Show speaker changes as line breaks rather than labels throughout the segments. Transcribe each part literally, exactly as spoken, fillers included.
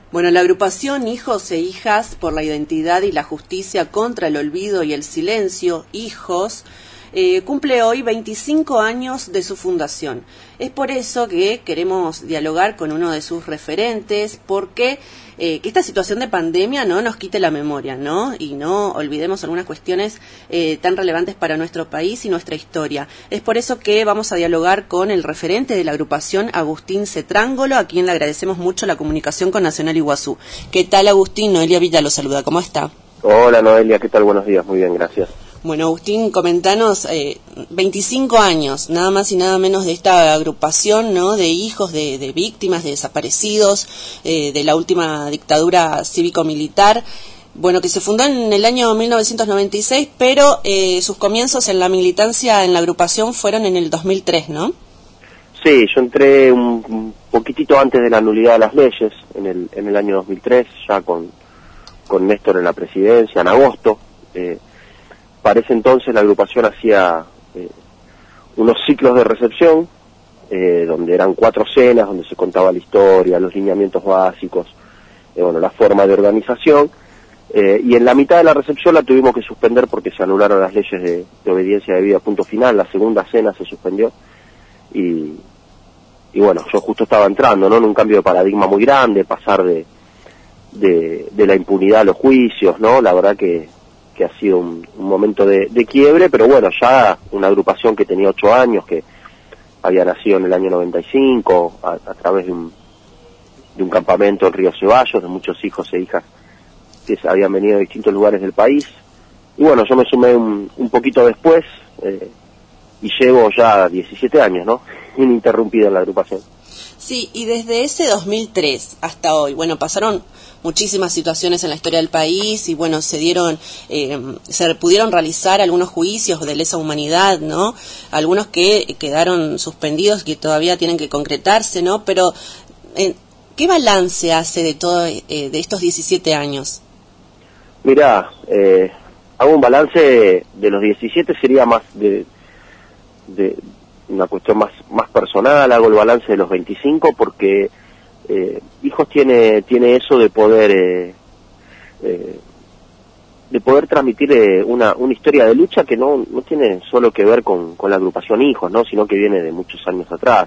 Bueno, la agrupación Hijos e Hijas por la Identidad y la Justicia contra el Olvido y el Silencio, HIJOS, eh, cumple hoy veinticinco años de su fundación. Es por eso que queremos dialogar con uno de sus referentes, porque eh, que esta situación de pandemia no nos quite la memoria, ¿no? Y no olvidemos algunas cuestiones eh, tan relevantes para nuestro país y nuestra historia. Es por eso que vamos a dialogar con el referente de la agrupación, Agustín Cetrángolo, a quien le agradecemos mucho la comunicación con Nacional Iguazú. ¿Qué tal, Agustín? Noelia Villa lo saluda. ¿Cómo está?
Hola, Noelia. ¿Qué tal? Buenos días. Muy bien, gracias.
Bueno, Agustín, comentanos, eh, veinticinco años, nada más y nada menos, de esta agrupación, ¿no?, de hijos de, de víctimas, de desaparecidos, eh, de la última dictadura cívico-militar, bueno, que se fundó en el año mil novecientos noventa y seis, pero eh, sus comienzos en la militancia en la agrupación fueron en el dos mil tres, ¿no?
Sí, yo entré un, un poquitito antes de la nulidad de las leyes, en el, en el año dos mil tres, ya con, con Néstor en la presidencia, en agosto. Eh, Para ese entonces la agrupación hacía eh, unos ciclos de recepción, eh, donde eran cuatro cenas, donde se contaba la historia, los lineamientos básicos, eh, bueno, la forma de organización, eh, y en la mitad de la recepción la tuvimos que suspender porque se anularon las leyes de, de obediencia debida, punto final. La segunda cena se suspendió, y, y bueno, yo justo estaba entrando, ¿no?, en un cambio de paradigma muy grande, pasar de, de, de la impunidad a los juicios, ¿no? La verdad que que ha sido un, un momento de, de quiebre, pero bueno, ya una agrupación que tenía ocho años, que había nacido en el año noventa y cinco, a, a través de un, de un campamento en Río Ceballos, de muchos hijos e hijas que habían venido de distintos lugares del país. Y bueno, yo me sumé un, un poquito después, eh, y llevo ya diecisiete años, ¿no?, ininterrumpido en la agrupación.
Sí, y desde ese dos mil tres hasta hoy, bueno, pasaron muchísimas situaciones en la historia del país y bueno, se dieron, eh, se pudieron realizar algunos juicios de lesa humanidad, ¿no? Algunos que quedaron suspendidos, que todavía tienen que concretarse, ¿no? Pero, eh, ¿qué balance hace de todo, eh, de estos diecisiete años?
Mirá, eh, hago un balance de los diecisiete, sería más de, de una cuestión más, más personal. Hago el balance de los veinticinco porque Eh, Hijos tiene tiene eso de poder eh, eh, de poder transmitir eh, una una historia de lucha que no no tiene solo que ver con, con la agrupación Hijos, no, sino que viene de muchos años atrás.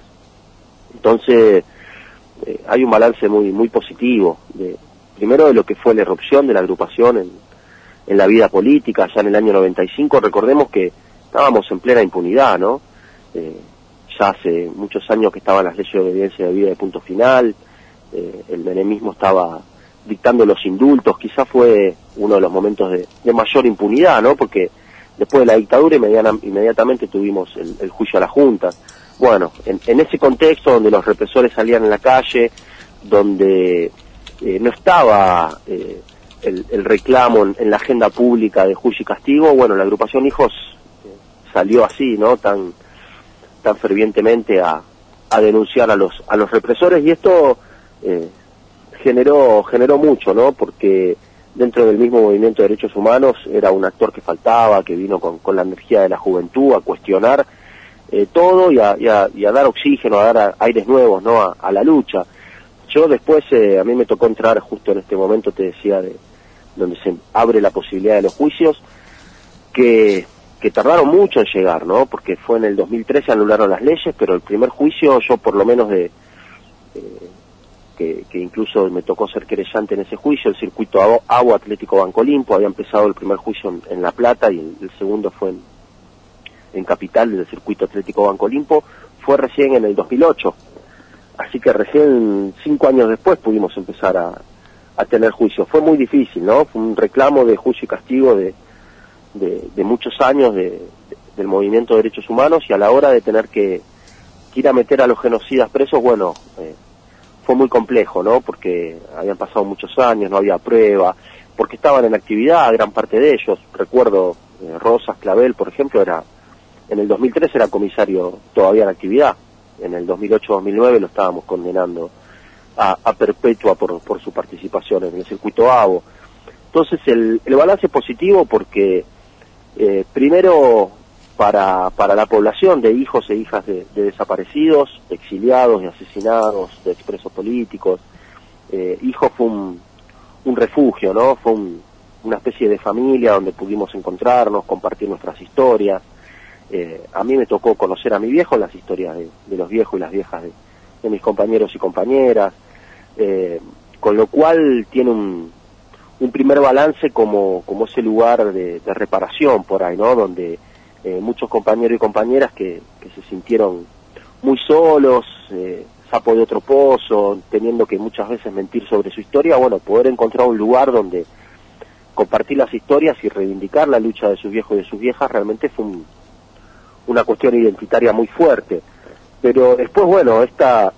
Entonces eh, hay un balance muy muy positivo de, primero, de lo que fue la irrupción de la agrupación en, en la vida política ya en el año noventa y cinco. Recordemos que estábamos en plena impunidad, ¿no? Eh, ya hace muchos años que estaban las leyes de obediencia debida de punto final. Eh, el menemismo estaba dictando los indultos, quizás fue uno de los momentos de, de mayor impunidad, ¿no? Porque después de la dictadura inmediata, inmediatamente tuvimos el, el juicio a la Junta. Bueno, en, en ese contexto donde los represores salían en la calle, donde eh, no estaba eh, el, el reclamo en, en la agenda pública de juicio y castigo, bueno, la agrupación Hijos eh, salió así, ¿no?, tan tan fervientemente a, a denunciar a los a los represores, y esto Eh, generó generó mucho, ¿no? Porque dentro del mismo movimiento de derechos humanos era un actor que faltaba, que vino con, con la energía de la juventud a cuestionar eh, todo y a, y, a, y a dar oxígeno, a dar a, aires nuevos, ¿no?, a, a la lucha. Yo después, eh, a mí me tocó entrar justo en este momento, te decía, de donde se abre la posibilidad de los juicios, que que tardaron mucho en llegar, ¿no? Porque fue en el dos mil trece, anularon las leyes, pero el primer juicio, yo por lo menos de eh, Que, que incluso me tocó ser querellante en ese juicio, el circuito Agua Atlético Banco Olimpo, había empezado el primer juicio en, en La Plata y el, el segundo fue en, en Capital, del circuito Atlético Banco Olimpo, fue recién en el dos mil ocho, así que recién cinco años después pudimos empezar a, a tener juicio. Fue muy difícil, ¿no? Fue un reclamo de juicio y castigo de, de, de muchos años de, de, del movimiento de derechos humanos, y a la hora de tener que, que ir a meter a los genocidas presos, bueno, eh, fue muy complejo, ¿no? Porque habían pasado muchos años, no había prueba, porque estaban en actividad gran parte de ellos. Recuerdo eh, Rosas Clavel, por ejemplo, era en el dos mil tres era comisario todavía en actividad. En el dos mil ocho dos mil nueve lo estábamos condenando a, a perpetua por, por su participación en el circuito AVO. Entonces el, el balance es positivo porque eh, primero para para la población de hijos e hijas de, de desaparecidos, de exiliados, de asesinados, de expresos políticos, eh, Hijos fue un, un refugio, ¿no? Fue un, una especie de familia donde pudimos encontrarnos, compartir nuestras historias. Eh, a mí me tocó conocer a mi viejo, las historias de, de los viejos y las viejas de, de mis compañeros y compañeras, eh, con lo cual tiene un, un primer balance como, como ese lugar de, de reparación por ahí, ¿no? Donde eh, muchos compañeros y compañeras que, que se sintieron muy solos, eh, sapo de otro pozo, teniendo que muchas veces mentir sobre su historia, bueno, poder encontrar un lugar donde compartir las historias y reivindicar la lucha de sus viejos y de sus viejas realmente fue un, una cuestión identitaria muy fuerte. Pero después, bueno, esta,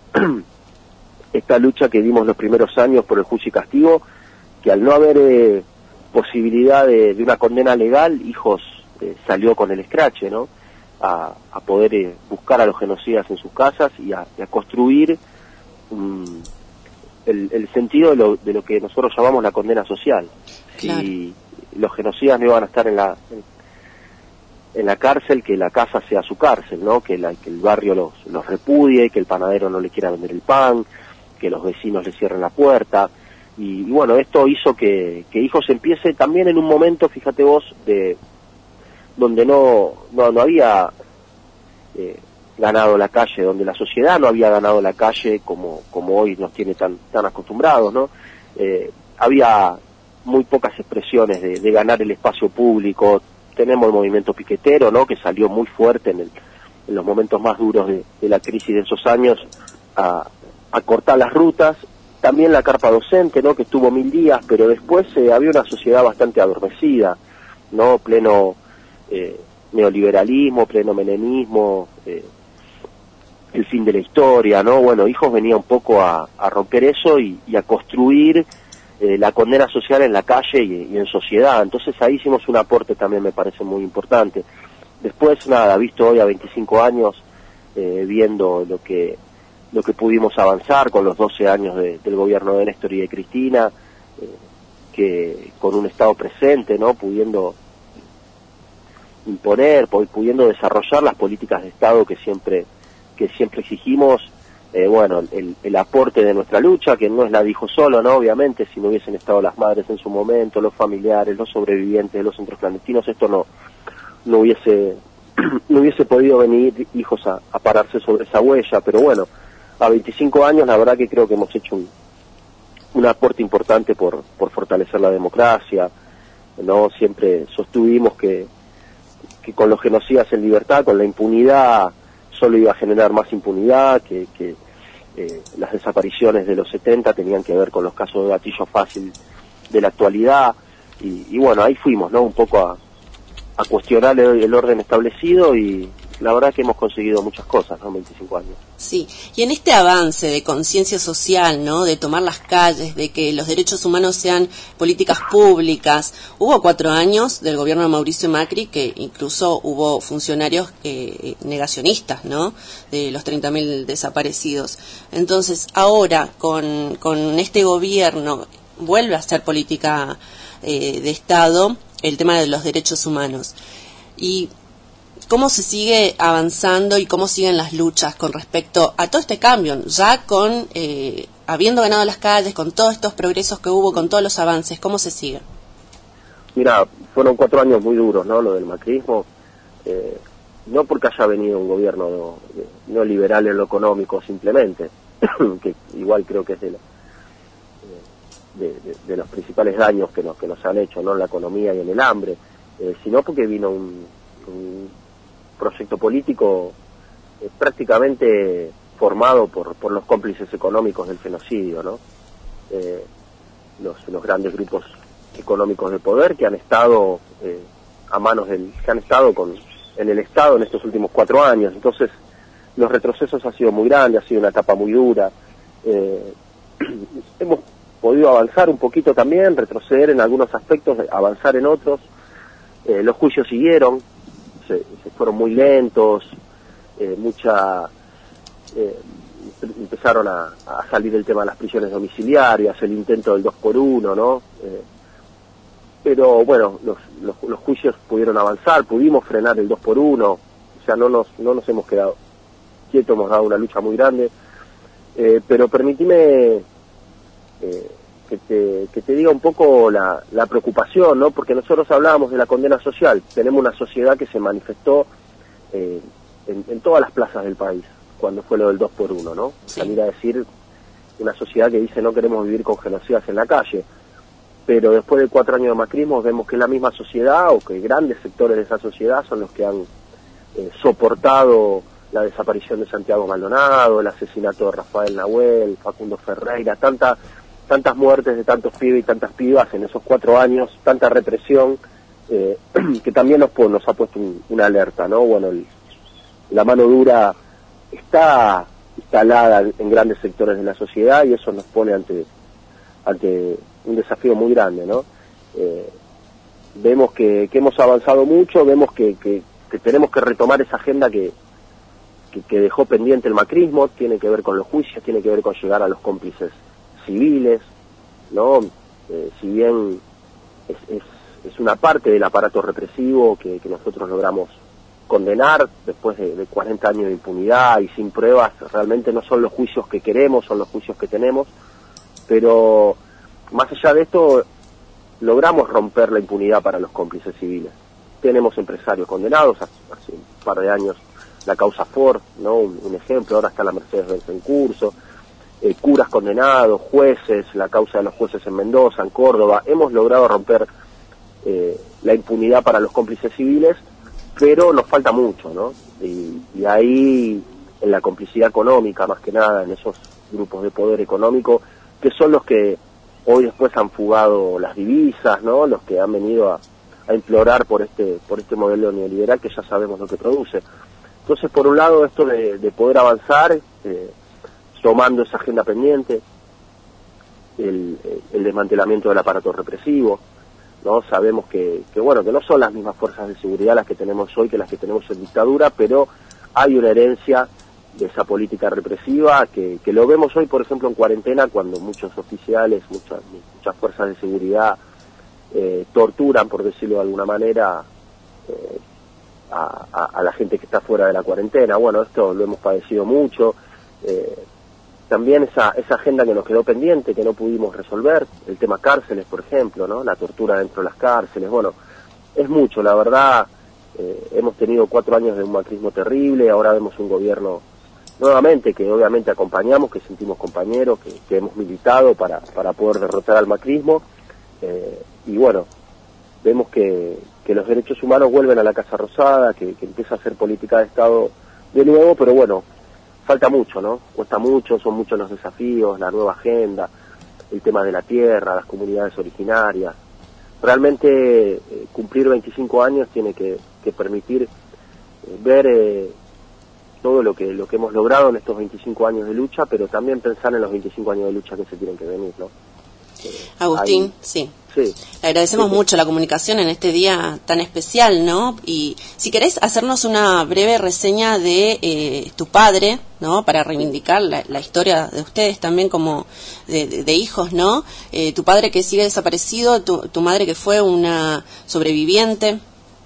esta lucha que dimos los primeros años por el juicio y castigo, que al no haber eh, posibilidad de, de una condena legal, Hijos eh, salió con el escrache, ¿no? A, a poder eh, buscar a los genocidas en sus casas y a, y a construir um, el, el sentido de lo, de lo que nosotros llamamos la condena social.
Claro.
Si los genocidas no iban a estar en la en, en la cárcel, que la casa sea su cárcel, ¿no? Que, la, que el barrio los, los repudie, que el panadero no le quiera vender el pan, que los vecinos le cierren la puerta. Y, y bueno, esto hizo que, que Hijos empiece también en un momento, fíjate vos, de donde no no, no había eh, ganado la calle, donde la sociedad no había ganado la calle como como hoy nos tiene tan tan acostumbrados, ¿no? Eh, había muy pocas expresiones de, de ganar el espacio público. Tenemos el movimiento piquetero, ¿no? Que salió muy fuerte en, el, en los momentos más duros de, de la crisis de esos años a, a cortar las rutas. También la carpa docente, ¿no? Que estuvo mil días, pero después eh, había una sociedad bastante adormecida, ¿no? Pleno eh, neoliberalismo, pleno menemismo, eh, el fin de la historia, ¿no? Bueno, Hijos venía un poco a, a romper eso y, y a construir eh, la condena social en la calle y, y en sociedad. Entonces ahí hicimos un aporte también, me parece muy importante. Después, nada, visto hoy a veinticinco años, eh, viendo lo que lo que pudimos avanzar con los doce años de, del gobierno de Néstor y de Cristina, eh, que con un Estado presente, ¿no? Pudiendo imponer, pudiendo desarrollar las políticas de Estado que siempre que siempre exigimos, eh, bueno, el, el aporte de nuestra lucha, que no es la dijo solo, ¿no? Obviamente, si no hubiesen estado las madres en su momento, los familiares, los sobrevivientes de los centros clandestinos, esto no no hubiese no hubiese podido venir Hijos a, a pararse sobre esa huella. Pero bueno, a veinticinco años la verdad que creo que hemos hecho un, un aporte importante por, por fortalecer la democracia, ¿no? Siempre sostuvimos que, que con los genocidas en libertad, con la impunidad, solo iba a generar más impunidad, que, que eh, las desapariciones de los setenta tenían que ver con los casos de gatillo fácil de la actualidad, y, y bueno, ahí fuimos, ¿no? Un poco a, a cuestionar el, el orden establecido, y la verdad que hemos conseguido muchas cosas, ¿no? veinticinco años.
Sí, y en este avance de conciencia social, ¿no? De tomar las calles, de que los derechos humanos sean políticas públicas, hubo cuatro años del gobierno de Mauricio Macri que incluso hubo funcionarios que, negacionistas, ¿no? De los treinta mil desaparecidos. Entonces, ahora, con, con este gobierno, vuelve a ser política eh, de Estado el tema de los derechos humanos. Y ¿cómo se sigue avanzando y cómo siguen las luchas con respecto a todo este cambio? Ya con, eh, habiendo ganado las calles, con todos estos progresos que hubo, con todos los avances, ¿cómo se sigue?
Mira, fueron cuatro años muy duros, ¿no? Lo del macrismo, eh, no porque haya venido un gobierno no, no liberal en lo económico simplemente, que igual creo que es de, la, de, de, de los principales daños que nos, que nos han hecho, ¿no? En la economía y en el hambre, eh, sino porque vino un, un proyecto político eh, prácticamente formado por, por los cómplices económicos del genocidio, ¿no? Eh, los, los grandes grupos económicos de poder que han estado eh, a manos del, que han estado con, en el Estado en estos últimos cuatro años. Entonces, los retrocesos han sido muy grandes, ha sido una etapa muy dura. Eh, hemos podido avanzar un poquito también, retroceder en algunos aspectos, avanzar en otros. Eh, los juicios siguieron, Se, se fueron muy lentos, eh, mucha eh, empezaron a, a salir el tema de las prisiones domiciliarias, el intento del dos por uno, ¿no? Eh, pero bueno, los, los, los juicios pudieron avanzar, pudimos frenar el dos por uno, o sea, no nos, no nos hemos quedado quietos, hemos dado una lucha muy grande, eh, pero permitime eh, que, te, que te diga un poco la, la preocupación, ¿no? Porque nosotros hablábamos de la condena social, tenemos una sociedad que se manifestó eh, en, en todas las plazas del país, cuando fue lo del dos por uno, ¿no? Sí. Salir a decir, una sociedad que dice no queremos vivir con genocidas en la calle, pero después de cuatro años de macrismo vemos que es la misma sociedad, o que grandes sectores de esa sociedad son los que han eh, soportado la desaparición de Santiago Maldonado, el asesinato de Rafael Nahuel, Facundo Ferreira, tanta, tantas muertes de tantos pibes y tantas pibas en esos cuatro años, tanta represión, eh, que también nos, nos ha puesto un, una alerta, ¿no? Bueno, el, la mano dura está instalada en grandes sectores de la sociedad y eso nos pone ante ante un desafío muy grande, ¿no? Eh, vemos que, que hemos avanzado mucho, vemos que, que, que tenemos que retomar esa agenda que, que, que dejó pendiente el macrismo, tiene que ver con los juicios, tiene que ver con llegar a los cómplices civiles, ¿no? Eh, si bien es, es, es una parte del aparato represivo que, que nosotros logramos condenar después de, de cuarenta años de impunidad y sin pruebas, realmente no son los juicios que queremos, son los juicios que tenemos, pero más allá de esto logramos romper la impunidad para los cómplices civiles. Tenemos empresarios condenados, hace, hace un par de años la causa Ford, ¿no? un, un ejemplo, ahora está la Mercedes-Benz en curso, eh, curas condenados, jueces, la causa de los jueces en Mendoza, en Córdoba. Hemos logrado romper eh, la impunidad para los cómplices civiles, pero nos falta mucho, ¿no? Y, y ahí, en la complicidad económica, más que nada, en esos grupos de poder económico, que son los que hoy después han fugado las divisas, ¿no? Los que han venido a, a implorar por este por este modelo neoliberal que ya sabemos lo que produce. Entonces, por un lado, esto de, de poder avanzar, eh, tomando esa agenda pendiente, el, el desmantelamiento del aparato represivo, ¿no? Sabemos que, que, bueno, que no son las mismas fuerzas de seguridad las que tenemos hoy que las que tenemos en dictadura, pero hay una herencia de esa política represiva que, que lo vemos hoy, por ejemplo, en cuarentena, cuando muchos oficiales, muchas, muchas fuerzas de seguridad eh, torturan, por decirlo de alguna manera, eh, a, a, a la gente que está fuera de la cuarentena. Bueno, esto lo hemos padecido mucho. Eh, también esa, esa agenda que nos quedó pendiente, que no pudimos resolver, el tema cárceles, por ejemplo, ¿no? La tortura dentro de las cárceles, bueno, es mucho, la verdad. Eh, hemos tenido cuatro años de un macrismo terrible, ahora vemos un gobierno nuevamente que obviamente acompañamos, que sentimos compañeros, que, que hemos militado para, para poder derrotar al macrismo, eh, y bueno, vemos que, que los derechos humanos vuelven a la Casa Rosada, que, que empieza a hacer política de Estado de nuevo, pero bueno, falta mucho, ¿no? Cuesta mucho, son muchos los desafíos, la nueva agenda, el tema de la tierra, las comunidades originarias. Realmente eh, cumplir veinticinco años tiene que, que permitir eh, ver eh, todo lo que lo que hemos logrado en estos veinticinco años de lucha, pero también pensar en los veinticinco años de lucha que se tienen que venir, ¿no? Eh,
Agustín,
ahí,
sí.
Sí.
Le agradecemos
sí,
mucho la comunicación en este día tan especial, ¿no? Y si querés hacernos una breve reseña de eh, tu padre, ¿no? Para reivindicar la, la historia de ustedes también como de, de, de hijos, ¿no? Eh, tu padre que sigue desaparecido, tu, tu madre que fue una sobreviviente.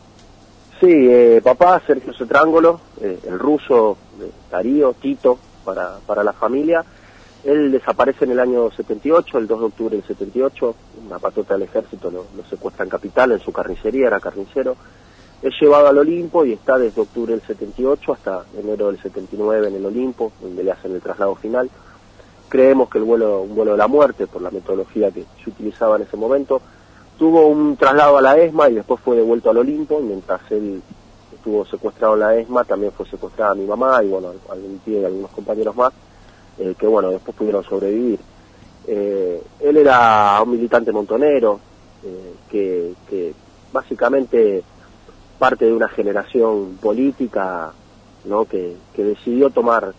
Sí, eh, papá, Sergio Cetrángulo, eh, el ruso, eh, Darío, Tito, para, para la familia. Él desaparece en el año setenta y ocho, el dos de octubre del setenta y ocho, una patota del ejército lo, lo secuestra en Capital, en su carnicería, era carnicero. Es llevado al Olimpo y está desde octubre del setenta y ocho hasta enero del setenta y nueve en el Olimpo, donde le hacen el traslado final. Creemos que el vuelo, un vuelo de la muerte, por la metodología que se utilizaba en ese momento, tuvo un traslado a la ESMA y después fue devuelto al Olimpo. Mientras él estuvo secuestrado en la ESMA, también fue secuestrada mi mamá y bueno, algún tío y algunos compañeros más. Eh, que bueno, después pudieron sobrevivir. Eh, él era un militante montonero, eh, que, que básicamente parte de una generación política, ¿no? que, que decidió tomar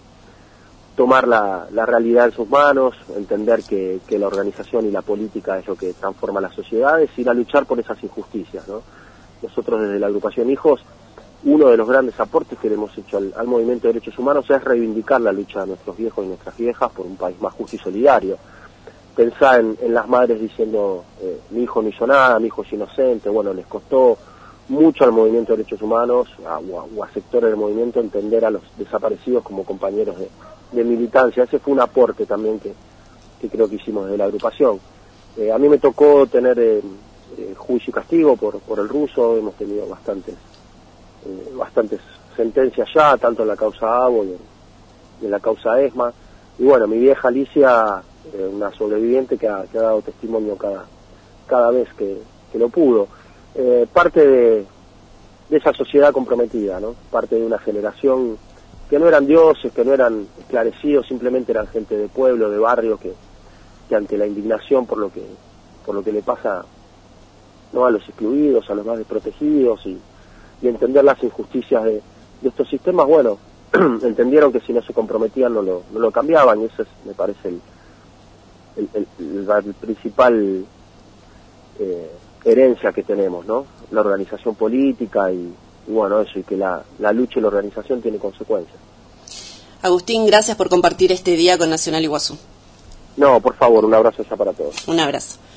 tomar la, la realidad en sus manos, entender que, que la organización y la política es lo que transforma las sociedades, y ir a luchar por esas injusticias, ¿no? Nosotros desde la agrupación Hijos, uno de los grandes aportes que le hemos hecho al, al movimiento de derechos humanos es reivindicar la lucha de nuestros viejos y nuestras viejas por un país más justo y solidario. Pensar en, en las madres diciendo, eh, mi hijo no hizo nada, mi hijo es inocente. Bueno, les costó mucho al movimiento de derechos humanos a, o, a, o a sectores del movimiento entender a los desaparecidos como compañeros de, de militancia. Ese fue un aporte también que, que creo que hicimos desde la agrupación. Eh, a mí me tocó tener eh, eh, juicio y castigo por, por el ruso, hemos tenido bastantes, eh, bastantes sentencias ya, tanto en la causa ABO y en, y en la causa ESMA. Y bueno, mi vieja Alicia, eh, una sobreviviente que ha, que ha dado testimonio cada, cada vez que, que lo pudo. Eh, parte de, de esa sociedad comprometida, ¿no? Parte de una generación que no eran dioses, que no eran esclarecidos, simplemente eran gente de pueblo, de barrio, que, que ante la indignación por lo que por lo que le pasa, no, a los excluidos, a los más desprotegidos, y, y entender las injusticias de, de estos sistemas, bueno, entendieron que si no se comprometían no lo, no lo cambiaban, y eso es, me parece, el, el, el, el, el principal eh, herencia que tenemos, ¿no? La organización política y, y bueno, eso, y que la, la lucha y la organización tiene consecuencias.
Agustín, gracias por compartir este día con Nacional Iguazú.
No, por favor, un abrazo ya para todos.
Un abrazo.